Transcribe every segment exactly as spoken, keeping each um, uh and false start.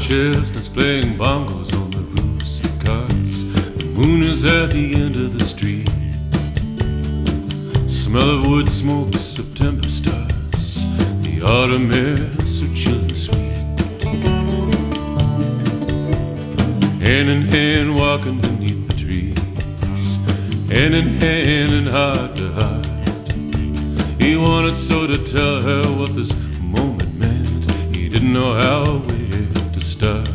chestnuts playing bongos on the roofs of cars. The moon is at the end of the street. Smell of wood smoke, September stars. The autumn air so chill and sweet. Hand in hand walking beneath the trees, hand in hand and heart to heart. He wanted so to tell her what this moment meant. He didn't know how where to start.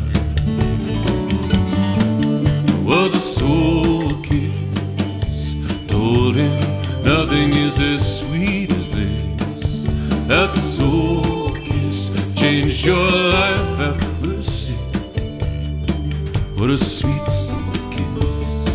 It was a soul kiss, told him nothing is as sweet as this. That's a soul kiss, it's changed your life, have mercy. What a sweet soul kiss.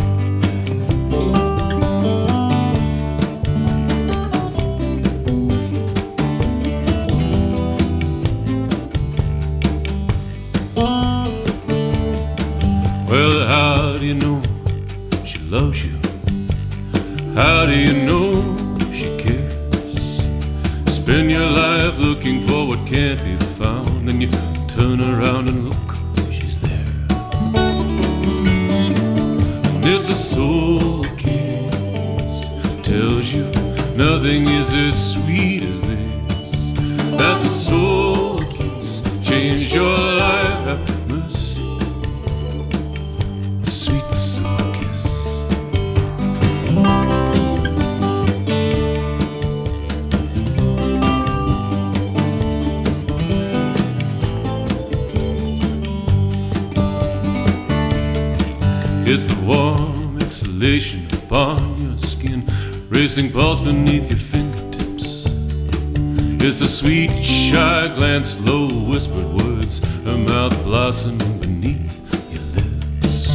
Well, how do you know she loves you? How do you know she cares? Spend your life looking for what can't be found, and you turn around and look, she's there. And it's a soul kiss, tells you nothing is as sweet as this. That's a soul kiss, it's changed your life, have mercy. Sweet soul kiss. It's the warm exhalation upon your skin, racing pulse beneath your fingertips. It's the sweet, shy glance, low whispered words, her mouth blossoming beneath your lips.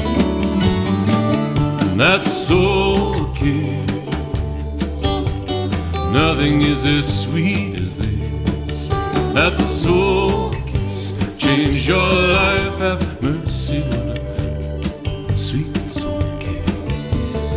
And that's a soul kiss. Nothing is as sweet as this. That's a soul kiss. It's changed your life, have mercy. What a sweet soul kiss.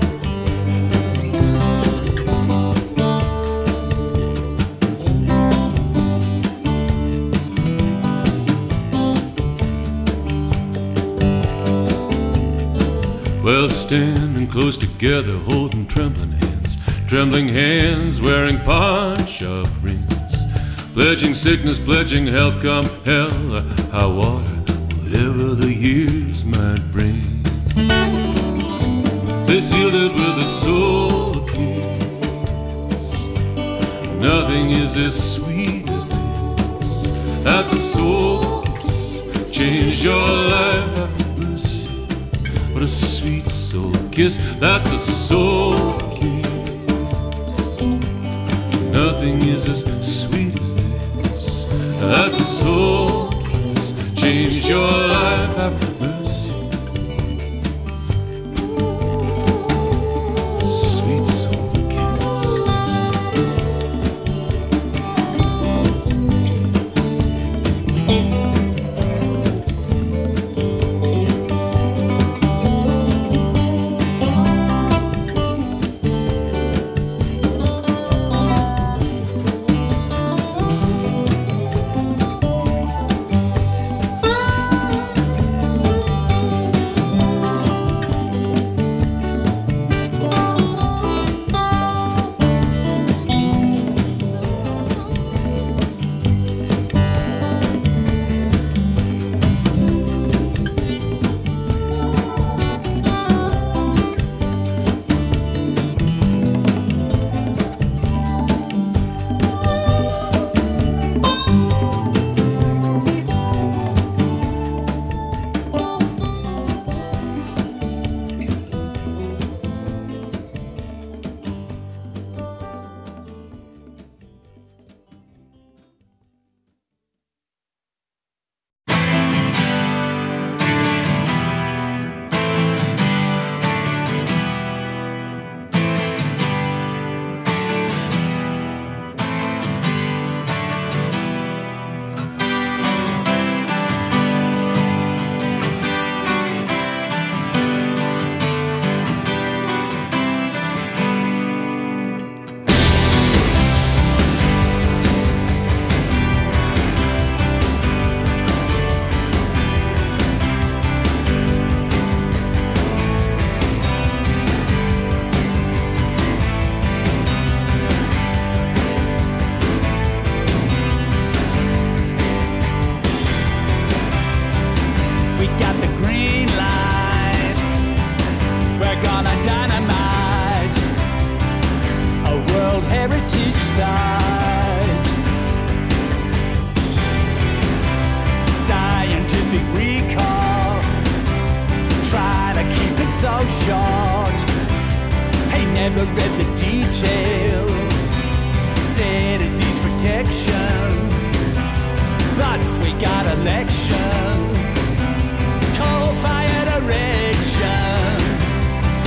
Well, standing close together, holding trembling hands, trembling hands, wearing pawn-shop rings, pledging sickness, pledging health, come hell or high water, whatever the years might bring. They sealed it with a soul kiss. Nothing is as sweet as this. That's a soul kiss. Changed your life, have mercy. What a sweet soul kiss. That's a soul kiss. Nothing is as sweet as this. That's a soul kiss. Changed your life, have mercy. green light. We're gonna dynamite a World Heritage Site. Scientific recourse, trying to keep it so short. Hey, never read the details, said it needs protection, but we got elections, coal-fired erections.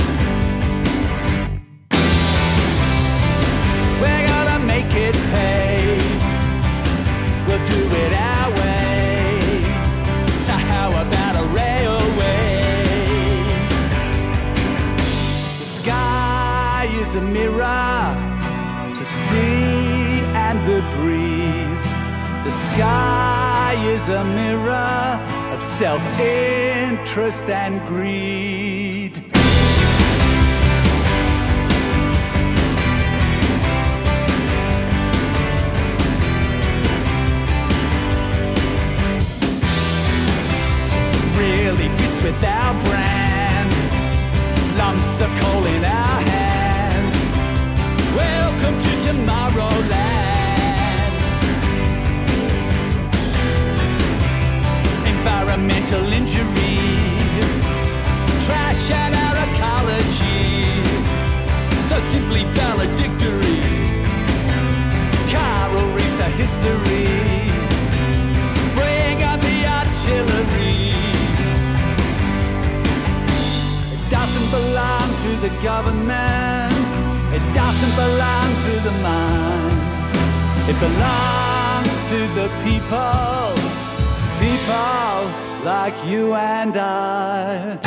We're gonna make it pay, we'll do it our way. So how about a railway? The sky is a mirror, the sea and the breeze. The sky is a mirror of self-interest and greed. Really fits with our brand, lumps of coal in our hand. Welcome to Tomorrowland. Environmental injury, trash at our ecology, so simply valedictory. Coral reefs are history, bring on the artillery. It doesn't belong to the government, it doesn't belong to the mind. It belongs to the people, people like you and I.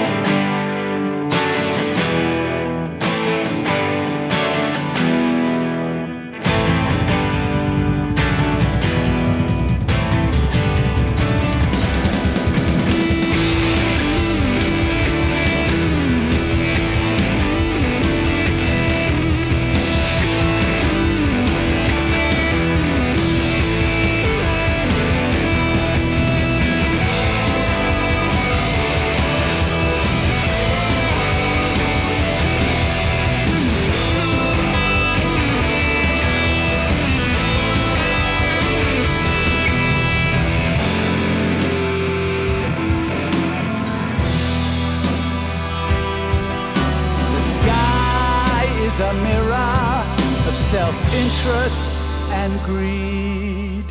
A mirror of self-interest and greed.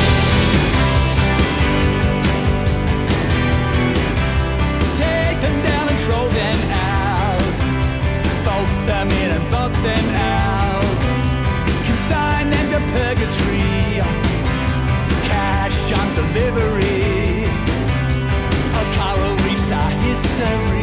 Take them down and throw them out, vote them in and vote them out, consign them to purgatory, cash on delivery. Our coral reefs are history.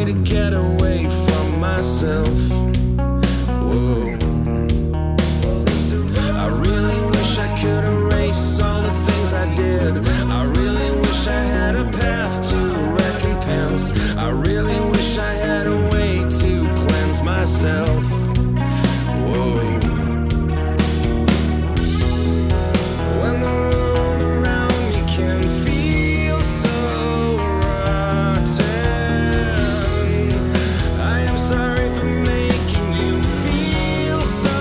to get away from myself. Whoa. I really wish I could erase all the things I did. I really wish I had a path to recompense. I really wish I had a way to cleanse myself. Whoa. When the world around me can feel so rotten, I am sorry for making you feel so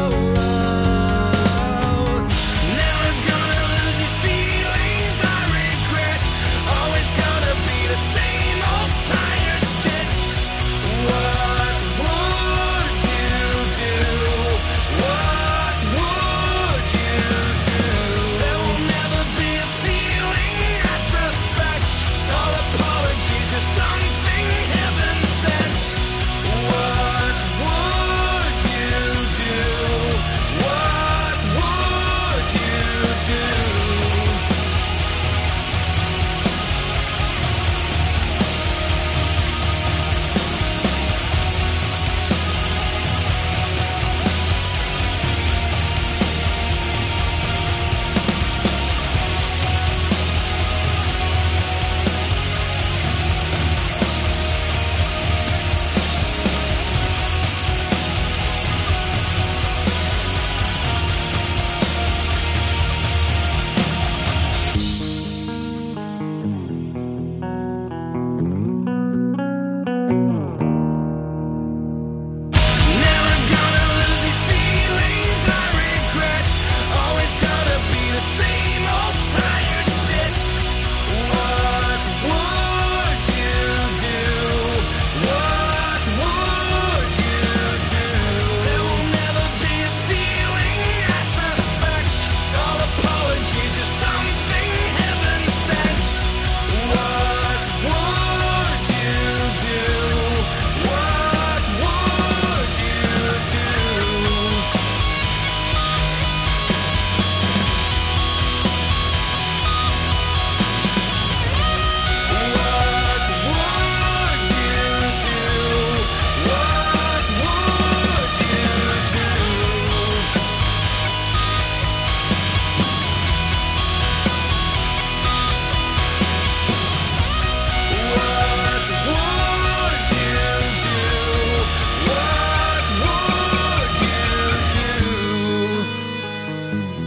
low. Never gonna lose these feelings I regret. Always gonna be the same old tired shit. What would you do? What would you do? There will never be a feeling I suspect. All apologies are something heaven sent. What would you do? What would you do? Never gonna lose these feelings I regret. Always gonna be the same old tired shit. What would you do? What would you do? There will never be a feeling I suspect. All apologies are something heaven sent. What would you do? What would you do? What would you do? What would you do? What would you do? What would you do?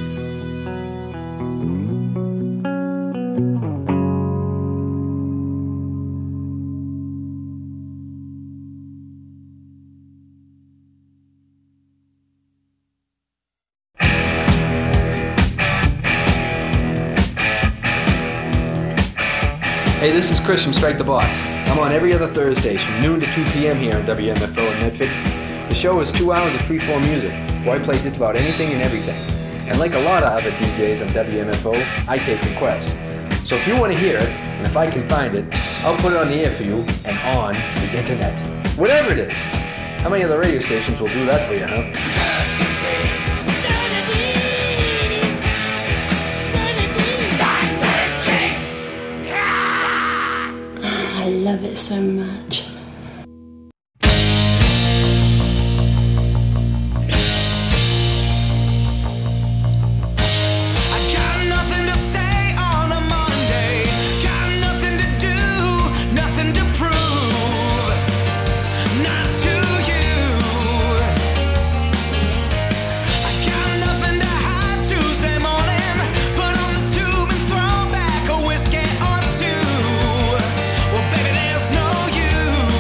Hey, this is Chris from Strike the Box. I'm on every other Thursdays from noon to two p.m. here on W M F O in Medford. The show is two hours of free-form music, where I play just about anything and everything. And like a lot of other D Js on W M F O, I take requests. So if you want to hear it, and if I can find it, I'll put it on the air for you and on the internet. Whatever it is. How many other radio stations will do that for you, huh? I love it so much. I got nothing to say on a Monday. Got nothing to do, nothing to prove. Not to you. I got nothing to hide Tuesday morning. Put on the tube and throw back a whiskey or two. Well, baby, there's no use.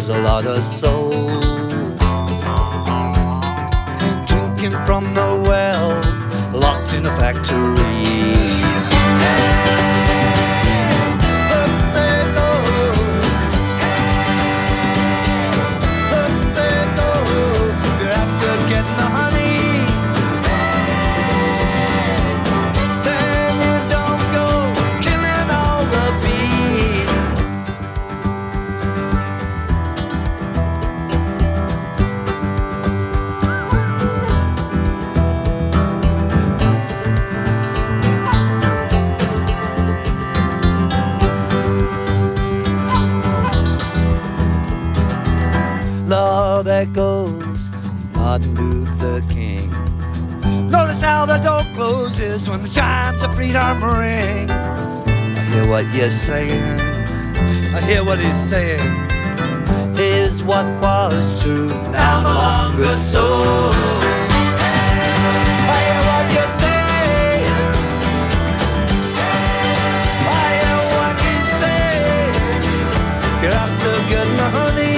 a lot of soul. Drinking from the well, locked in a factory. Lord, there goes Martin Luther King. Notice how the door closes when the chimes of freedom ring. I hear what you're saying, I hear what he's saying. Is what was true now no longer so. I hear what you're saying, I hear what he's saying. Get out the good honey.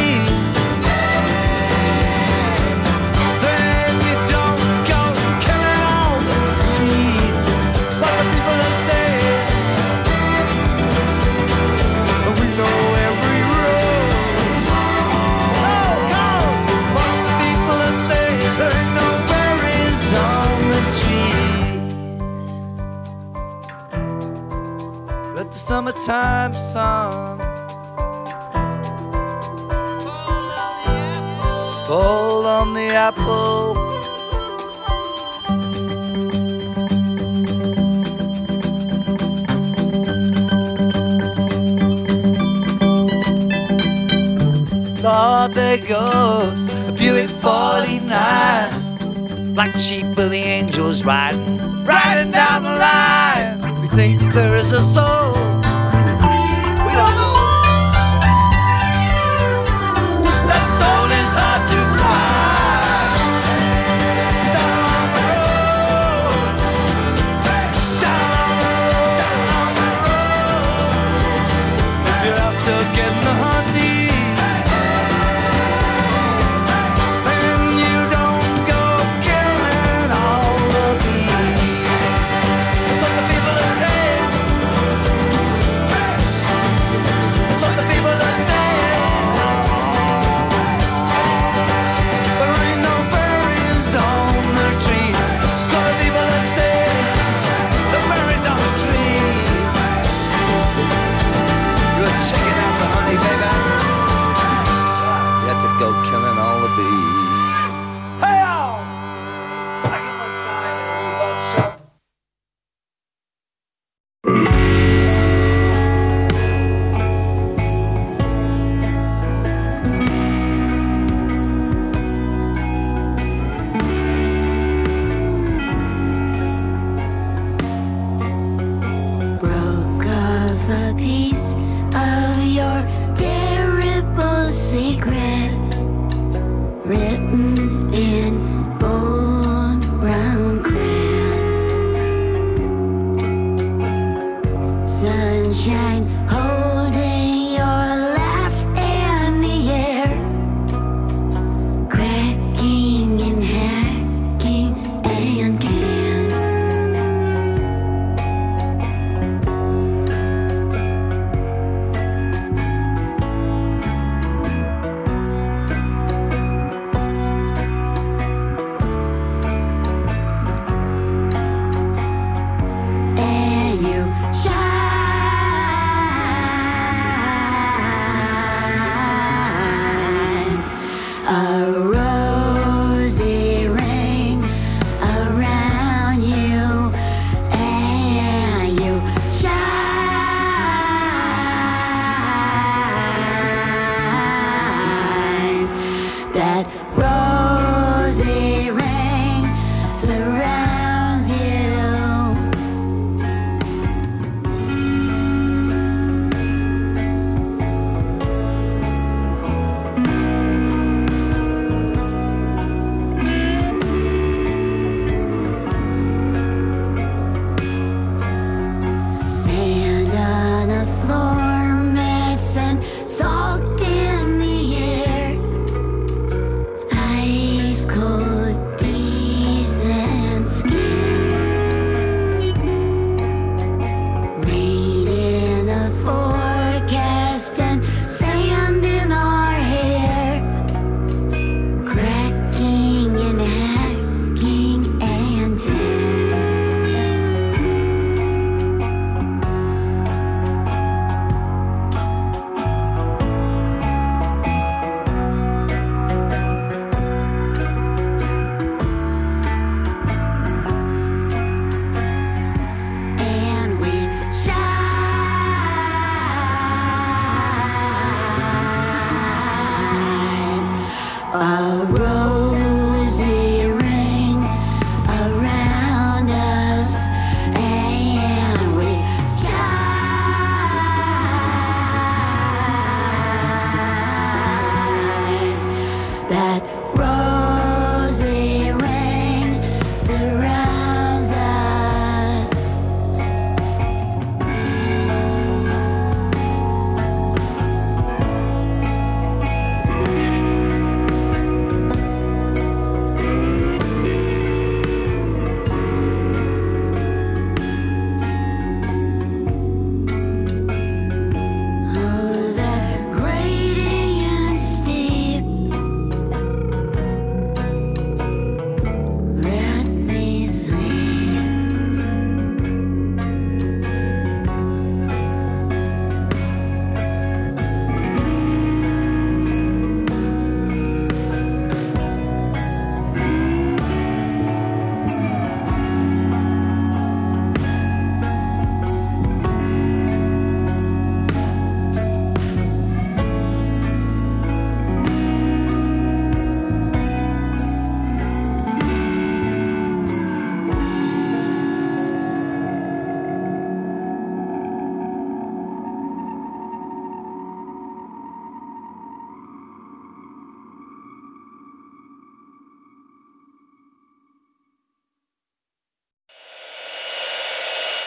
Summertime sun fall on the apple. Lord, there goes a Buick forty-nine, black sheep of the angels riding, riding down the line. We think there is a soul. We don't know. That soul is hard to find. Down the road, down the road, down the road. You're after getting the honey, and you don't go killing all the bees. That's what the people are saying. That's what the people are saying. There ain't no berries on the tree. That's what the people are saying. The berries on the trees. You're checking out the honey, baby. You have to go killing all the bees. Hey, y'all! Second one time and we won't show. Broke off a piece of your terrible secret, written in bold brown crayon. Sunshine holding your laugh in the air, cracking and hacking and canned.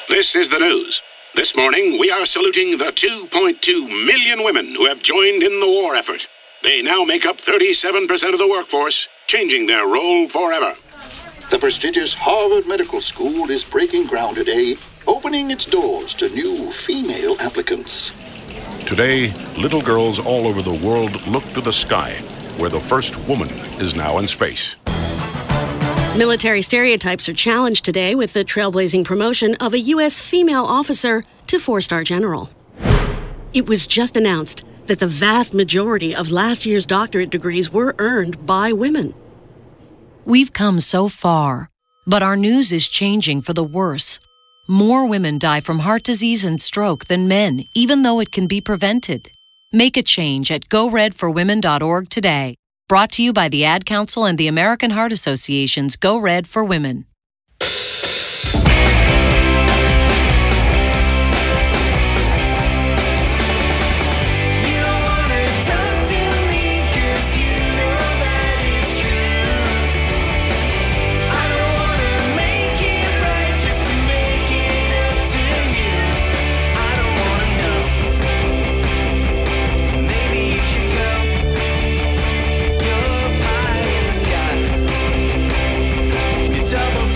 This is the news. This morning, we are saluting the two point two million women who have joined in the war effort. They now make up thirty-seven percent of the workforce, changing their role forever. The prestigious Harvard Medical School is breaking ground today, opening its doors to new female applicants. Today, little girls all over the world look to the sky, where the first woman is now in space. Military stereotypes are challenged today with the trailblazing promotion of a U S female officer to four-star general. It was just announced that the vast majority of last year's doctorate degrees were earned by women. We've come so far, but our news is changing for the worse. More women die from heart disease and stroke than men, even though it can be prevented. Make a change at go red for women dot org today. Brought to you by the Ad Council and the American Heart Association's Go Red for Women. Double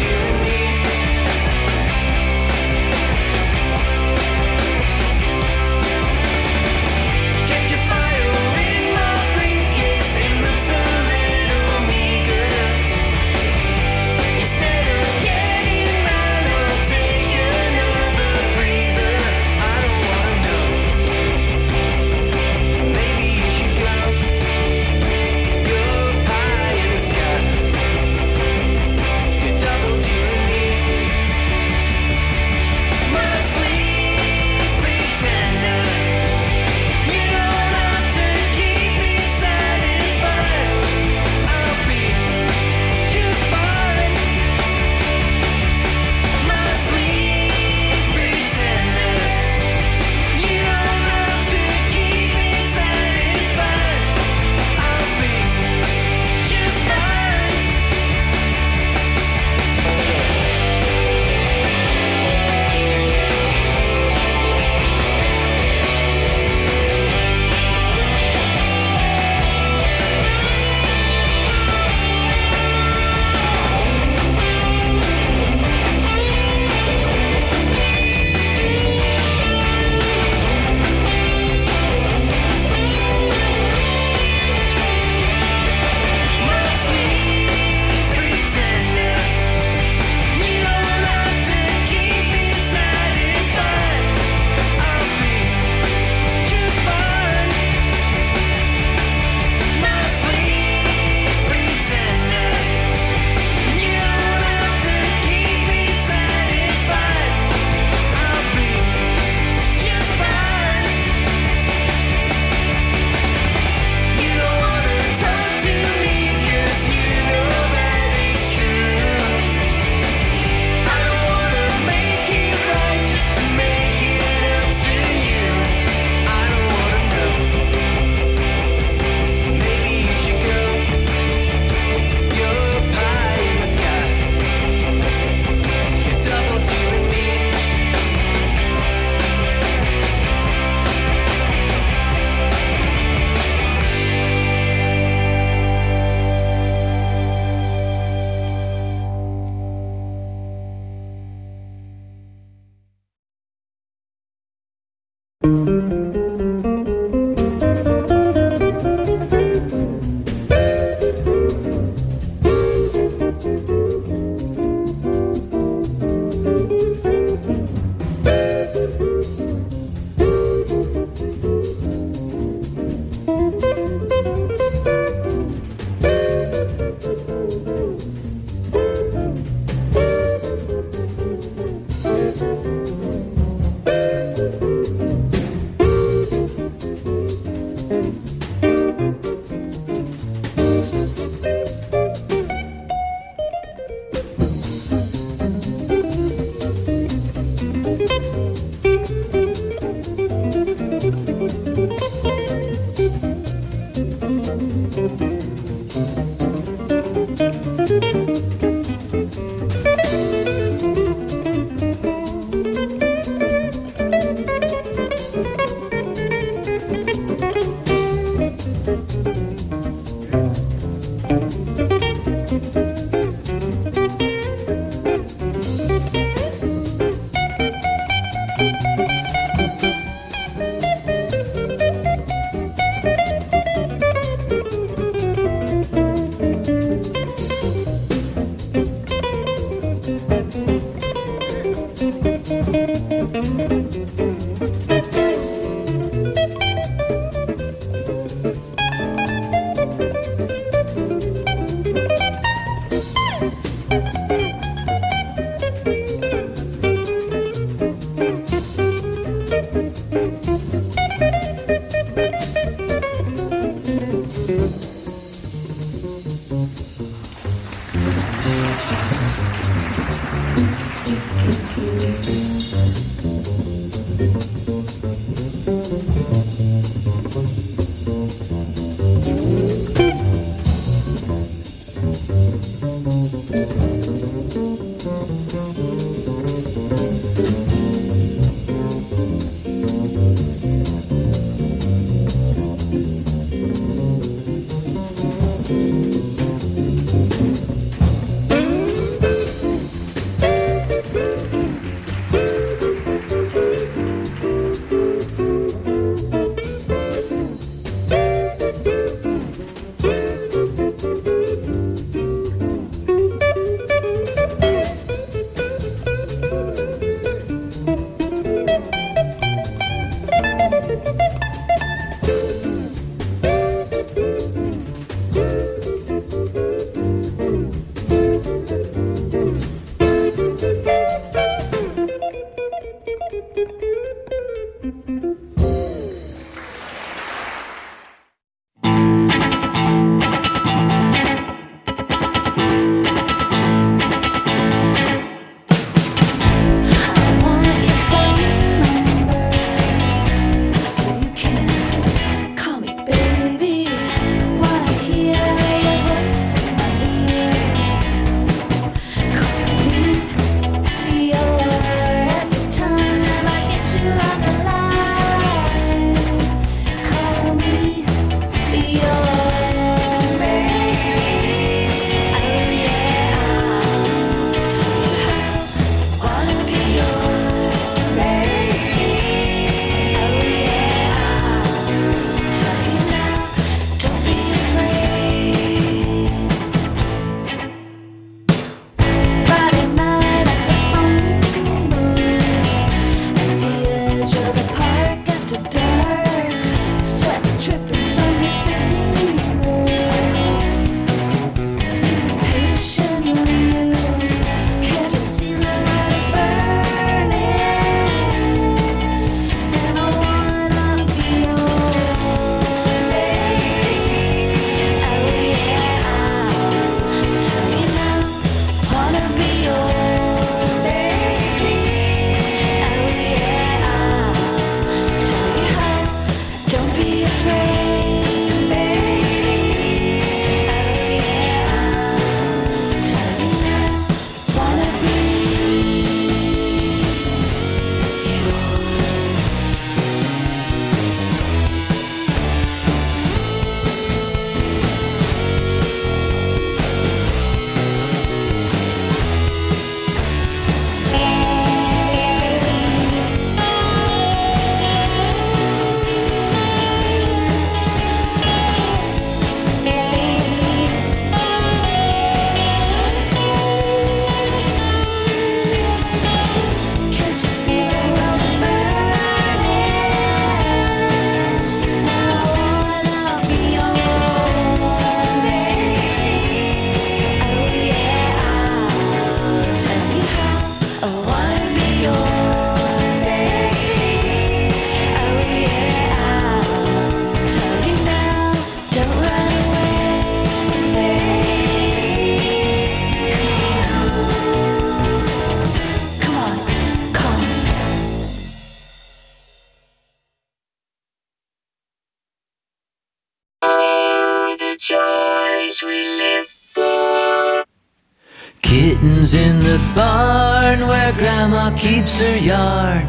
Kittens in the barn where Grandma keeps her yarn.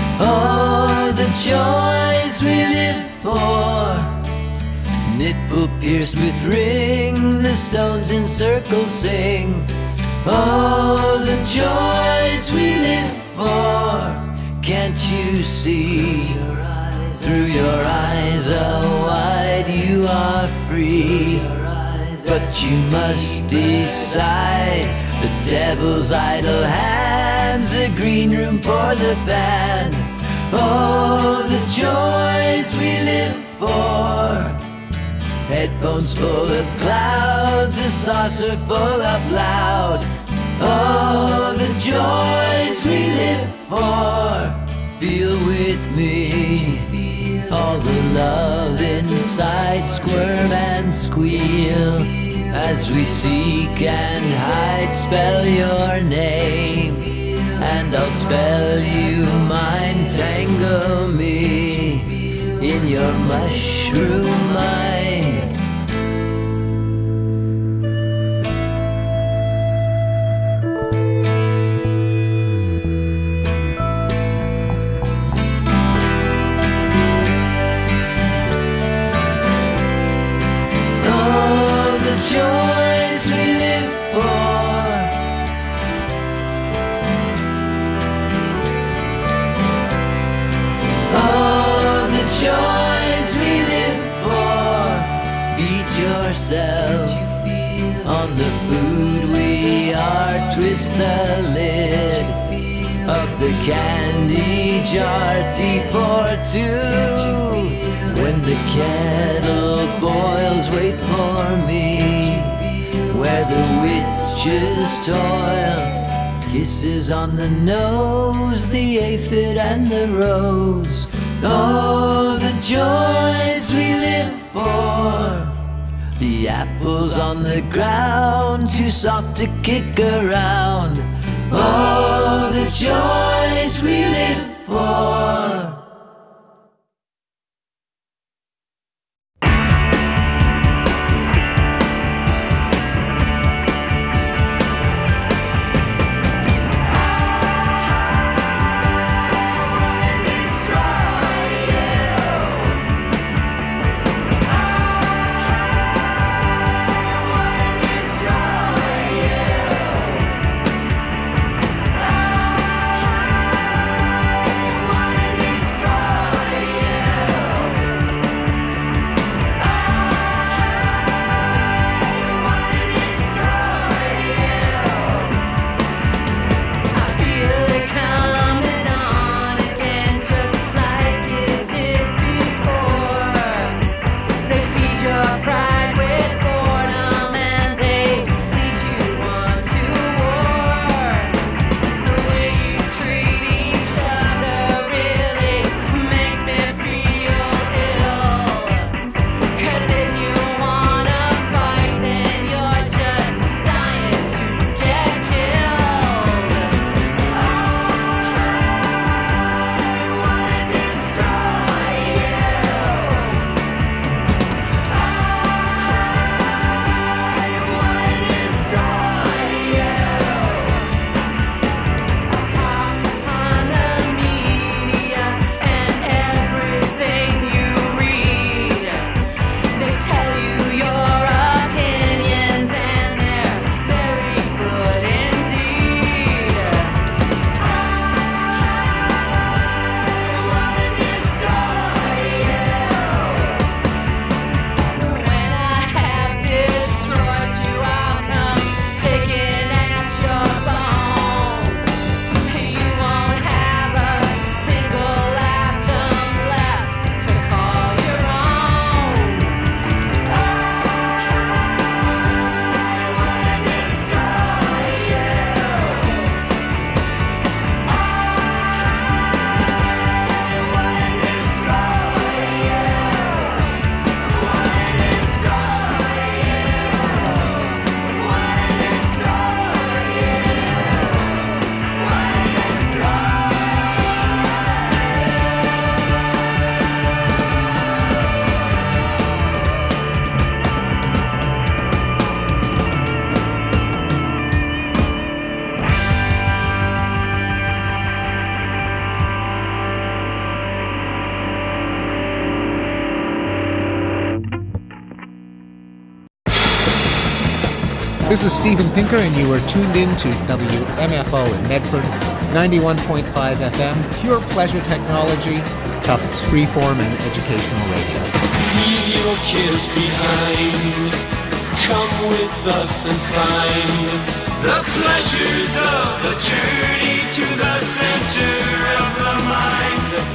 Oh, the joys we live for. Nipple pierced with ring, the stones in circles sing. Oh, the joys we live for. Can't you see? Through your eyes how wide you are free. But you must decide. The devil's idle hands, a green room for the band. Oh, the joys we live for. Headphones full of clouds, a saucer full up loud. Oh, the joys we live for. Feel with me all the love both inside squirm and squeal as we seek and hide, spell your name, and I'll spell you mine. Tangle me in your mushroom mind. Joys we live for, oh, the joys we live for. Feed yourself on the food we are. Twist the lid of the candy jar. Tea for two. When the kettle boils, wait for me where the witches toil. Kisses on the nose, the aphid and the rose. Oh, the joys we live for. The apples on the ground, too soft to kick around. Oh, the joys we live for. This is Steven Pinker, and you are tuned in to W M F O in Medford, ninety-one point five F M, pure pleasure technology, Tufts freeform and educational radio. Leave your cares behind. Come with us and find the pleasures of the journey to the center of the mind.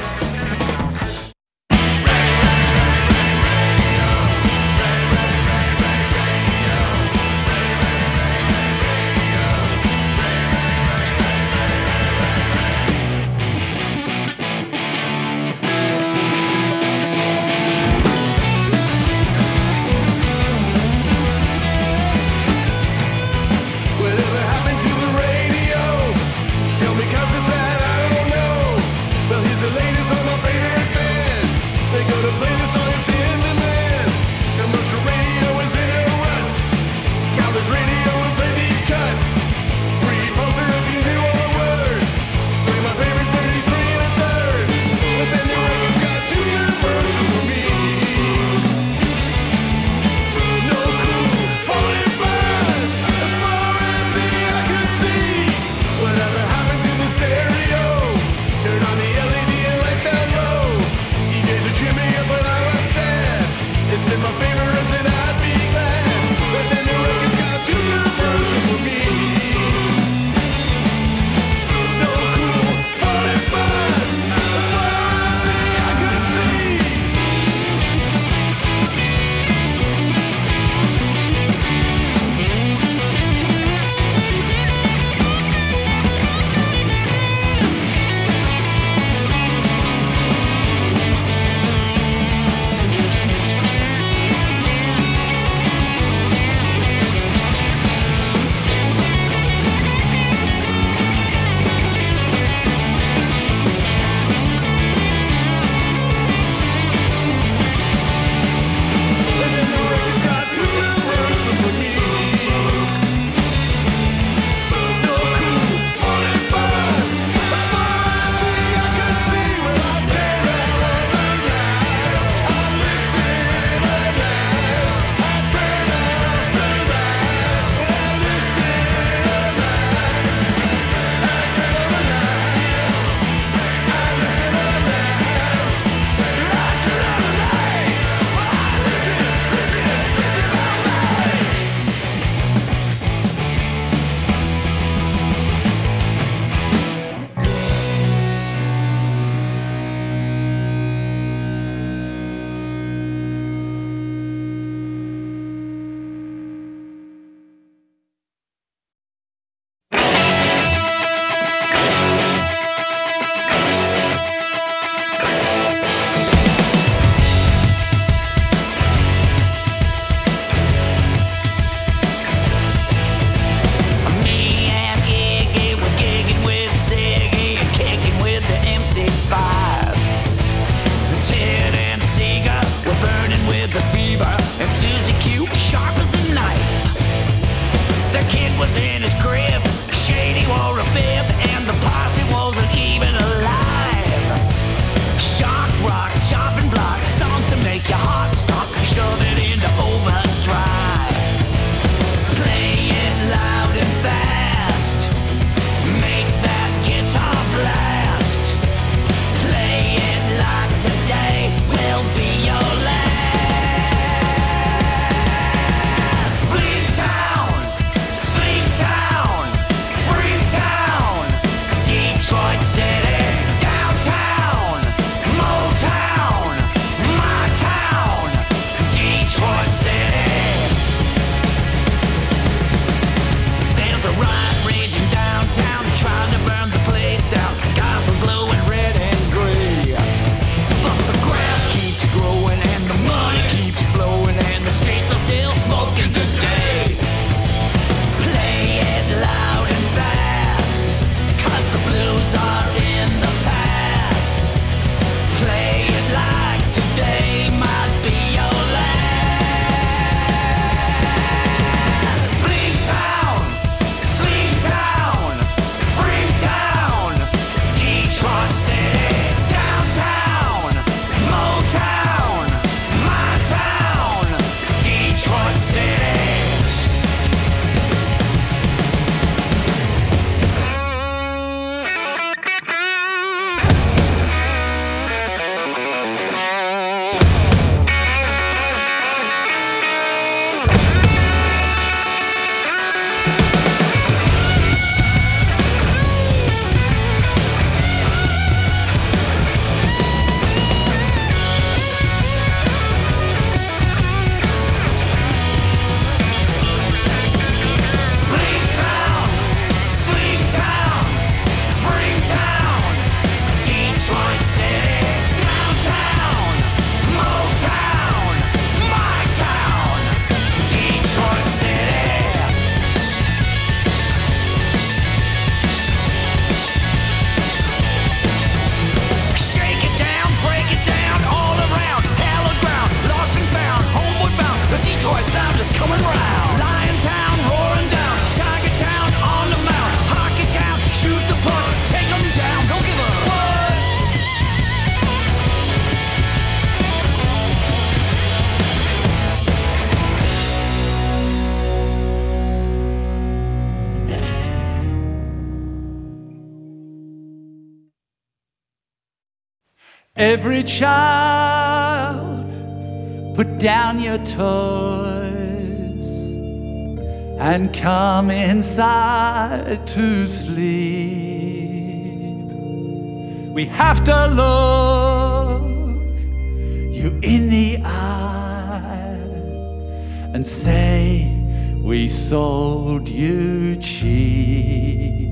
Every child, put down your toys and come inside to sleep. We have to look you in the eye and say we sold you cheap.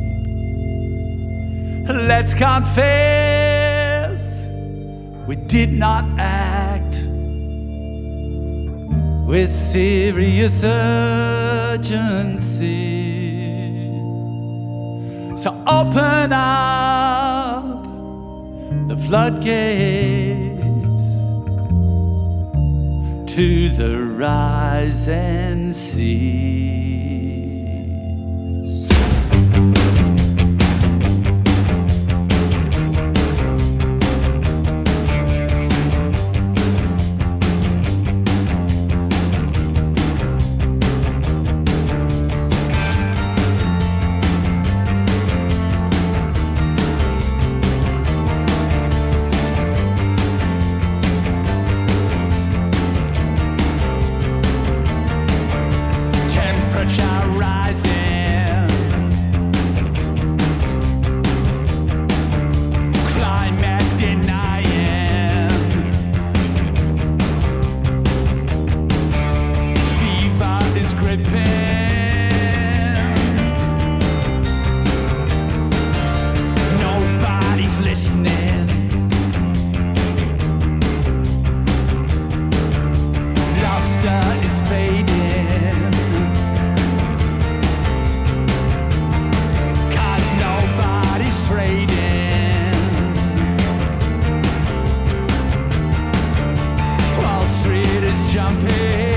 Let's confess we did not act with serious urgency. So open up the floodgates to the rising sea. Jumping